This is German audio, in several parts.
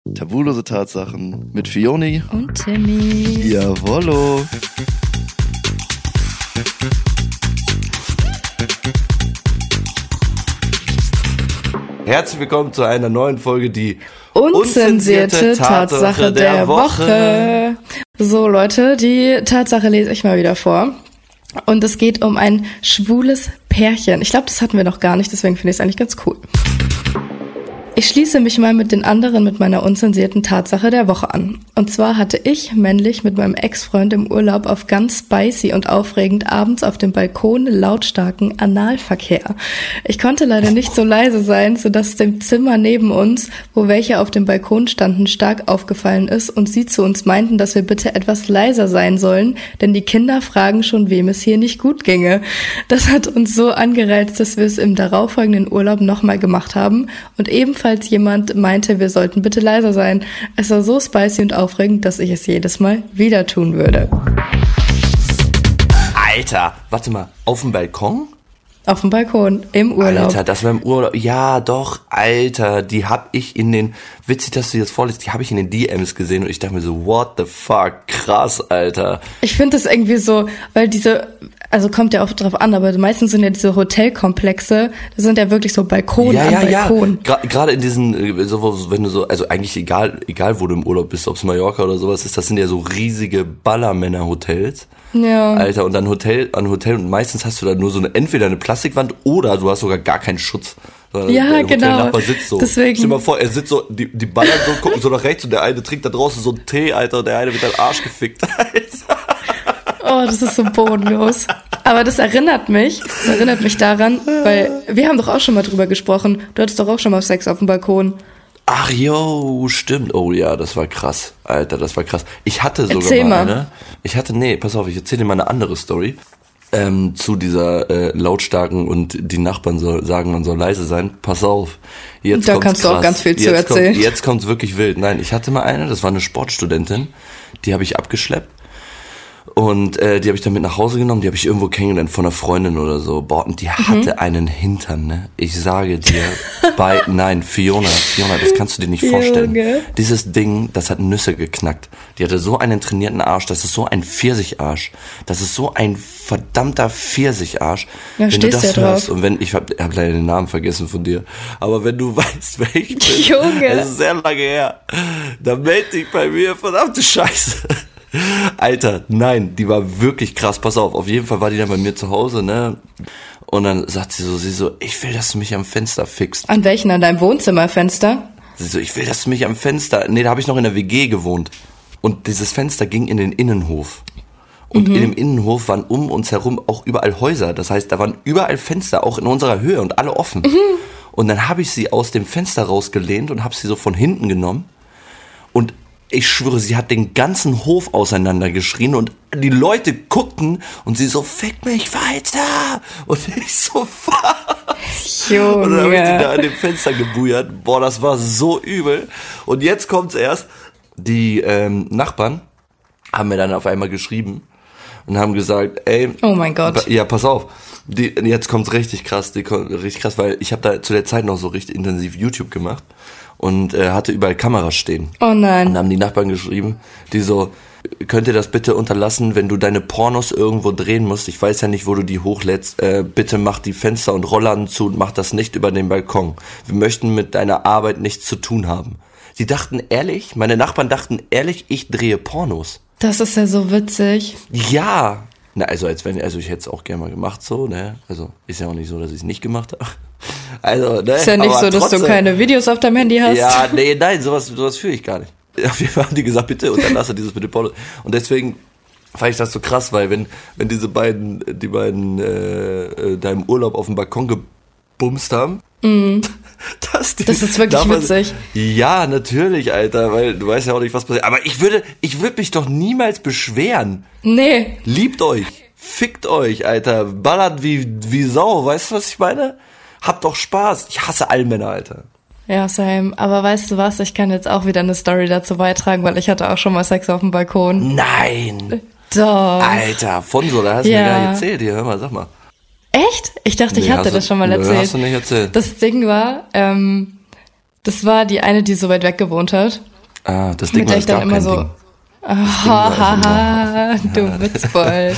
Tabulose Tatsachen mit Fioni und Timmy. Jawollo. Herzlich willkommen zu einer neuen Folge, die unzensierte Tatsache der Woche. So Leute, die Tatsache lese ich mal wieder vor. Und es geht um ein schwules Pärchen. Ich glaube, das hatten wir noch gar nicht, deswegen finde ich es eigentlich ganz cool. Ich schließe mich mal mit den anderen mit meiner unzensierten Tatsache der Woche an. Und zwar hatte ich männlich mit meinem Ex-Freund im Urlaub auf ganz spicy und aufregend abends auf dem Balkon lautstarken Analverkehr. Ich konnte leider nicht so leise sein, sodass dem Zimmer neben uns, wo welche auf dem Balkon standen, stark aufgefallen ist und sie zu uns meinten, dass wir bitte etwas leiser sein sollen, denn die Kinder fragen schon, wem es hier nicht gut ginge. Das hat uns so angereizt, dass wir es im darauffolgenden Urlaub nochmal gemacht haben und ebenfalls jemand meinte, wir sollten bitte leiser sein. Es war so spicy und aufregend, dass ich es jedes Mal wieder tun würde. Alter, warte mal, auf dem Balkon? Auf dem Balkon, im Urlaub. Alter, das war im Urlaub. Ja, doch, Alter, die hab ich in den, witzig, dass du das vorliest, die habe ich in den DMs gesehen und ich dachte mir so, what the fuck, krass, Alter. Ich finde das irgendwie so, weil also kommt ja auch drauf an, aber meistens sind ja diese Hotelkomplexe, das sind ja wirklich so Balkon an Balkon. Ja, gerade in diesen, so, wenn du so, also eigentlich egal wo du im Urlaub bist, ob es Mallorca oder sowas ist, das sind ja so riesige Ballermänner-Hotels. Ja. Alter, und dann Hotel und meistens hast du da nur so entweder eine Plastikwand oder du hast sogar gar keinen Schutz. Ja, der genau. Hotelnachbar sitzt so. Deswegen. Stell dir mal vor, er sitzt so, die ballern so, gucken so nach rechts und der eine trinkt da draußen so einen Tee, Alter, und der eine wird dann Arsch gefickt, Alter. Oh, das ist so bodenlos. Aber das erinnert mich daran, weil wir haben doch auch schon mal drüber gesprochen. Du hattest doch auch schon mal Sex auf dem Balkon. Ach jo, stimmt. Oh ja, das war krass. Alter, das war krass. Ich hatte sogar Erzähl mal eine. Pass auf, ich erzähle dir mal eine andere Story. Zu dieser lautstarken und die Nachbarn sagen, man soll leise sein. Pass auf. Jetzt da kannst krass. Du auch ganz viel zu erzählen. Jetzt kommt's wirklich wild. Nein, ich hatte mal eine, das war eine Sportstudentin. Die habe ich abgeschleppt. Und die habe ich dann mit nach Hause genommen, die habe ich irgendwo kennengelernt von einer Freundin oder so. Boah, und die hatte einen Hintern, ne? Ich sage dir, Fiona, das kannst du dir nicht vorstellen. Junge. Dieses Ding, das hat Nüsse geknackt. Die hatte so einen trainierten Arsch, das ist so ein Pfirsicharsch. Das ist so ein verdammter Pfirsicharsch. Ja, wenn stehst du das ja hörst drauf. und wenn, ich hab leider den Namen vergessen von dir, aber wenn du weißt, wer ich bin, Junge. das ist sehr lange her, dann melde dich bei mir, verdammte Scheiße. Alter, nein, die war wirklich krass, pass auf jeden Fall war die dann bei mir zu Hause, ne, und dann sagt sie so, ich will, dass du mich am Fenster fickst. An welchen? An deinem Wohnzimmerfenster? Sie so, ich will, dass du mich am Fenster, nee, da habe ich noch in der WG gewohnt und dieses Fenster ging in den Innenhof und in dem Innenhof waren um uns herum auch überall Häuser, das heißt, da waren überall Fenster, auch in unserer Höhe und alle offen und dann habe ich sie aus dem Fenster rausgelehnt und habe sie so von hinten genommen und ich schwöre, sie hat den ganzen Hof auseinandergeschrien und die Leute guckten und sie so, fick mich weiter. Und ich so, was? Junge. Und dann habe ich die da an dem Fenster gebujert. Boah, das war so übel. Und jetzt kommt's erst, die Nachbarn haben mir dann auf einmal geschrieben und haben gesagt, ey. Oh mein Gott. Ja, pass auf. Jetzt kommt's richtig krass, weil ich habe da zu der Zeit noch so richtig intensiv YouTube gemacht. Und hatte überall Kameras stehen. Oh nein. Und haben die Nachbarn geschrieben, die so, könnt ihr das bitte unterlassen, wenn du deine Pornos irgendwo drehen musst, ich weiß ja nicht, wo du die hochlädst, bitte mach die Fenster und Rollladen zu und mach das nicht über den Balkon. Wir möchten mit deiner Arbeit nichts zu tun haben. Die dachten ehrlich, meine Nachbarn dachten ehrlich, ich drehe Pornos. Das ist ja so witzig. Ja. Na, also ich hätte es auch gerne mal gemacht, so, ne? Also ist ja auch nicht so, dass ich es nicht gemacht habe. Also, ne? Ist ja nicht so, dass du keine Videos auf deinem Handy hast. Ja, nein, sowas fühle ich gar nicht. Auf jeden Fall haben die gesagt, bitte unterlasse dieses mit dem Porno. Und deswegen fand ich das so krass, weil wenn die beiden da im Urlaub auf dem Balkon gebumst haben, das ist wirklich witzig. Ja, natürlich, Alter, weil du weißt ja auch nicht, was passiert. Aber ich würde mich doch niemals beschweren. Nee. Liebt euch, fickt euch, Alter, ballert wie Sau, weißt du, was ich meine? Habt doch Spaß. Ich hasse alle Männer, Alter. Ja, same. Aber weißt du was? Ich kann jetzt auch wieder eine Story dazu beitragen, weil ich hatte auch schon mal Sex auf dem Balkon. Nein. Doch. Alter, von so, da hast du mir gar nicht erzählt. Hier, hör mal, sag mal. Echt? Ich dachte, ich hatte das schon mal erzählt. Hast du nicht erzählt. Das Ding war, das war die eine, die so weit weg gewohnt hat. Das Ding mit der ich dann immer so, du Witzbold.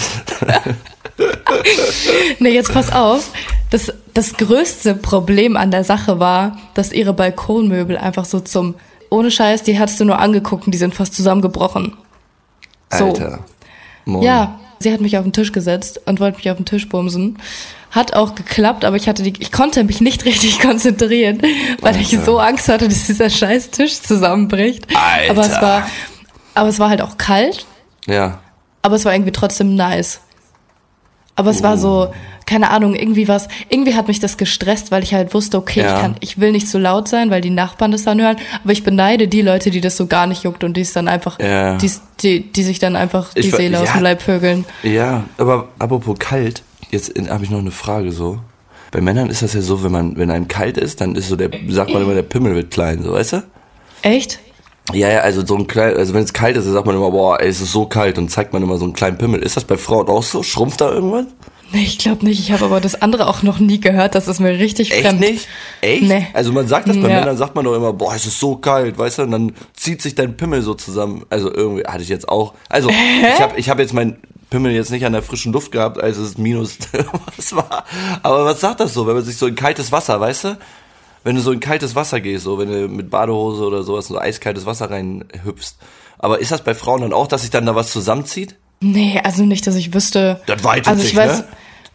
Nee, jetzt pass auf. Das größte Problem an der Sache war, dass ihre Balkonmöbel einfach so ohne Scheiß, die hattest du nur angeguckt und die sind fast zusammengebrochen. So. Alter. Moin. Ja, sie hat mich auf den Tisch gesetzt und wollte mich auf den Tisch bumsen. Hat auch geklappt, aber ich konnte mich nicht richtig konzentrieren, weil ich so Angst hatte, dass dieser scheiß Tisch zusammenbricht. Alter. Aber es war halt auch kalt. Ja. Aber es war irgendwie trotzdem nice. Aber es war so, keine Ahnung, irgendwie hat mich das gestresst, weil ich halt wusste, okay, ich will nicht so laut sein, weil die Nachbarn das dann hören, aber ich beneide die Leute, die das so gar nicht juckt und die es dann einfach, die sich dann einfach die Seele aus dem Leib vögeln. Ja, aber apropos kalt, jetzt habe ich noch eine Frage so. Bei Männern ist das ja so, wenn einem kalt ist, dann ist so sagt man immer, der Pimmel wird klein, so, weißt du? Echt? Ja, also wenn es kalt ist, dann sagt man immer, boah, ey, es ist so kalt und zeigt man immer so einen kleinen Pimmel. Ist das bei Frauen auch so? Schrumpft da irgendwas? Nee, ich glaube nicht. Ich habe aber das andere auch noch nie gehört. Das ist mir richtig fremd. Echt nicht? Echt? Nee. Also man sagt das bei Männern, sagt man doch immer, boah, es ist so kalt, weißt du? Und dann zieht sich dein Pimmel so zusammen. Also irgendwie hatte ich jetzt auch. Also ich hab jetzt meinen Pimmel jetzt nicht an der frischen Luft gehabt, als es minus was war. Aber was sagt das so, wenn man sich so in kaltes Wasser, weißt du? Wenn du so in kaltes Wasser gehst, so wenn du mit Badehose oder sowas in so eiskaltes Wasser reinhüpfst. Aber ist das bei Frauen dann auch, dass sich dann da was zusammenzieht? Nee, also nicht, dass ich wüsste. Das weitet sich, ne?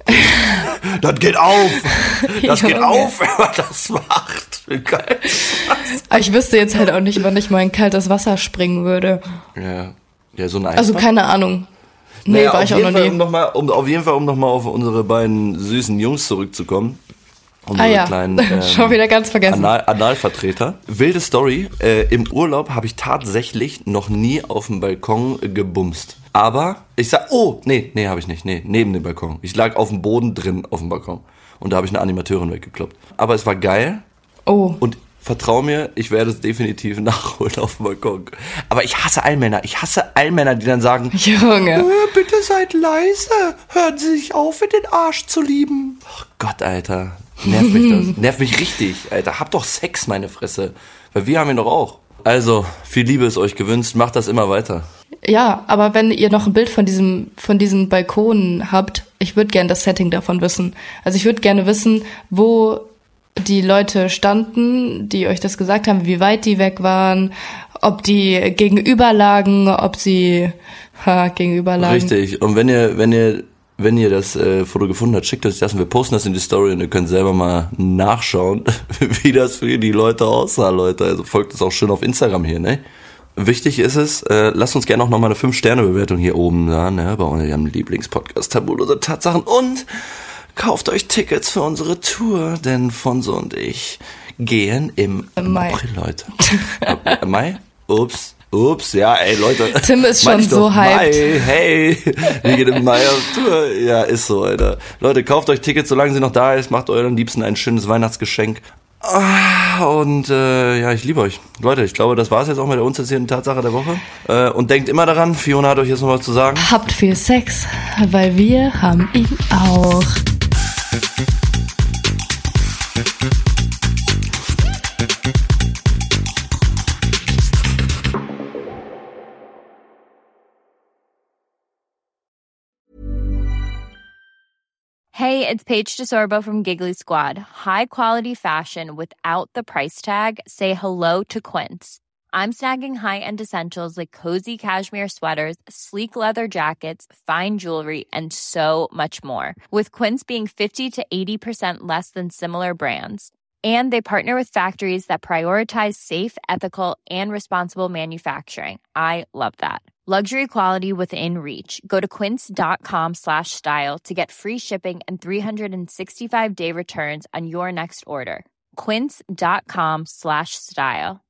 Das geht auf. Das geht auf, wenn man das macht. Geil. Aber ich wüsste jetzt halt auch nicht, wann ich mal in kaltes Wasser springen würde. Ja, so ein Eisbad. Also keine Ahnung. Nee, war ich auch noch nie. Auf jeden Fall, um nochmal auf unsere beiden süßen Jungs zurückzukommen. Unsere kleinen schon wieder ganz vergessen. Analvertreter. Wilde Story. Im Urlaub habe ich tatsächlich noch nie auf dem Balkon gebumst. Aber ich sag, nee, habe ich nicht. Nee, neben dem Balkon. Ich lag auf dem Boden drin auf dem Balkon. Und da habe ich eine Animateurin weggekloppt. Aber es war geil. Oh. Und vertrau mir, ich werde es definitiv nachholen auf dem Balkon. Aber ich hasse Allmänner. Die dann sagen, Junge, bitte seid leise. Hören Sie sich auf, in den Arsch zu lieben. Oh Gott, Alter. Nervt mich das. Nervt mich richtig, Alter. Habt doch Sex, meine Fresse. Weil wir haben ihn doch auch. Also, viel Liebe ist euch gewünscht. Macht das immer weiter. Ja, aber wenn ihr noch ein Bild von diesen Balkonen habt, ich würde gerne das Setting davon wissen. Also ich würde gerne wissen, wo die Leute standen, die euch das gesagt haben, wie weit die weg waren, ob die gegenüber lagen, ob sie gegenüber lagen. Richtig. Und wenn ihr das Foto gefunden habt, schickt euch das und wir posten das in die Story und ihr könnt selber mal nachschauen, wie das für die Leute aussah, Leute. Also folgt es auch schön auf Instagram hier, ne? Wichtig ist es, lasst uns gerne auch nochmal eine 5-Sterne-Bewertung hier oben da, ne? Bei eurem Lieblingspodcast Tabulose Tatsachen und kauft euch Tickets für unsere Tour, denn Fonso und ich gehen im Mai. April, Leute. Mai? Ups, ja, ey, Leute. Tim ist schon so hyped. Mai, hey, wir gehen im Mai auf Tour. Ja, ist so, Alter. Leute, kauft euch Tickets, solange sie noch da ist. Macht euren Liebsten ein schönes Weihnachtsgeschenk. Und ich liebe euch. Leute, ich glaube, das war's jetzt auch mit der unzensierten Tatsache der Woche. Und denkt immer daran, Fiona hat euch jetzt noch was zu sagen. Habt viel Sex, weil wir haben ihn auch. Hey, it's Paige DeSorbo from Giggly Squad. High quality fashion without the price tag. Say hello to Quince. I'm snagging high-end essentials like cozy cashmere sweaters, sleek leather jackets, fine jewelry, and so much more. With Quince being 50 to 80% less than similar brands. And they partner with factories that prioritize safe, ethical, and responsible manufacturing. I love that. Luxury quality within reach. Go to quince.com/style to get free shipping and 365-day returns on your next order. Quince.com/style.